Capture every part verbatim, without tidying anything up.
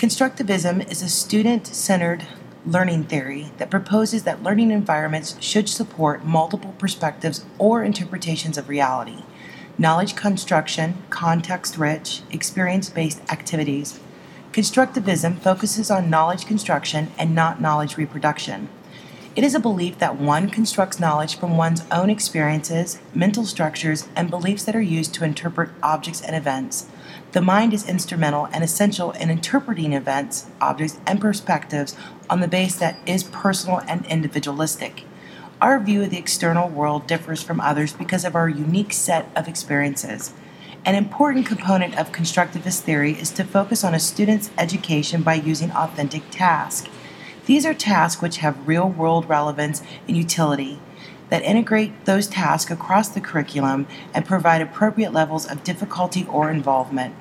Constructivism is a student-centered learning theory that proposes that learning environments should support multiple perspectives or interpretations of reality, knowledge construction, context-rich, experience-based activities. Constructivism focuses on knowledge construction and not knowledge reproduction. It is a belief that one constructs knowledge from one's own experiences, mental structures, and beliefs that are used to interpret objects and events. The mind is instrumental and essential in interpreting events, objects, and perspectives on the base that is personal and individualistic. Our view of the external world differs from others because of our unique set of experiences. An important component of constructivist theory is to focus on a student's education by using authentic tasks. These are tasks which have real-world relevance and utility, that integrate those tasks across the curriculum and provide appropriate levels of difficulty or involvement.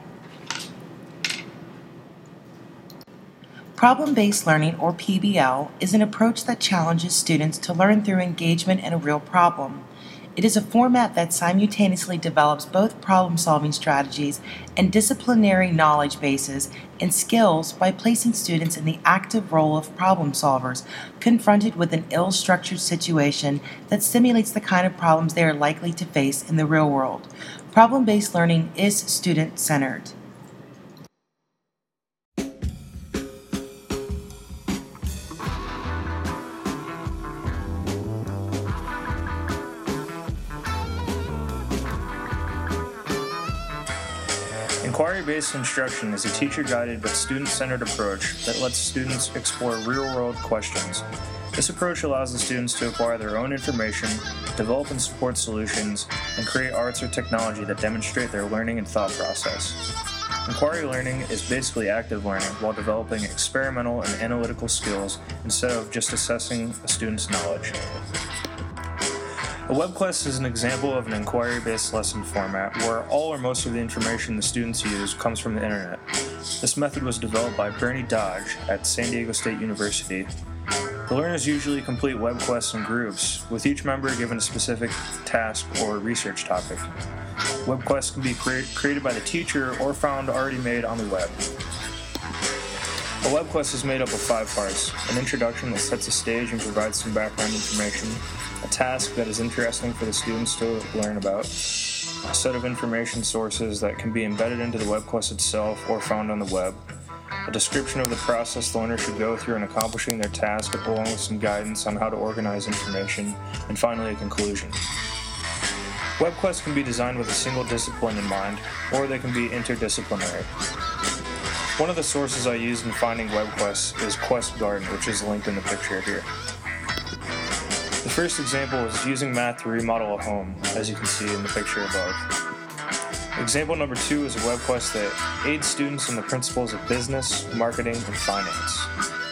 Problem-based learning, or P B L, is an approach that challenges students to learn through engagement in a real problem. It is a format that simultaneously develops both problem-solving strategies and disciplinary knowledge bases and skills by placing students in the active role of problem solvers, confronted with an ill-structured situation that simulates the kind of problems they are likely to face in the real world. Problem-based learning is student-centered. Inquiry-based instruction is a teacher-guided but student-centered approach that lets students explore real-world questions. This approach allows the students to acquire their own information, develop and support solutions, and create arts or technology that demonstrate their learning and thought process. Inquiry learning is basically active learning while developing experimental and analytical skills instead of just assessing a student's knowledge. A web quest is an example of an inquiry-based lesson format where all or most of the information the students use comes from the internet. This method was developed by Bernie Dodge at San Diego State University. The learners usually complete web quests in groups, with each member given a specific task or research topic. Web quests can be cre- created by the teacher or found already made on the web. A web quest is made up of five parts: an introduction that sets the stage and provides some background information, a task that is interesting for the students to learn about, a set of information sources that can be embedded into the web quest itself or found on the web, a description of the process the learner should go through in accomplishing their task along with some guidance on how to organize information, and finally a conclusion. Web quests can be designed with a single discipline in mind, or they can be interdisciplinary. One of the sources I used in finding web quests is QuestGarden, which is linked in the picture here. The first example is using math to remodel a home, as you can see in the picture above. Example number two is a web quest that aids students in the principles of business, marketing, and finance.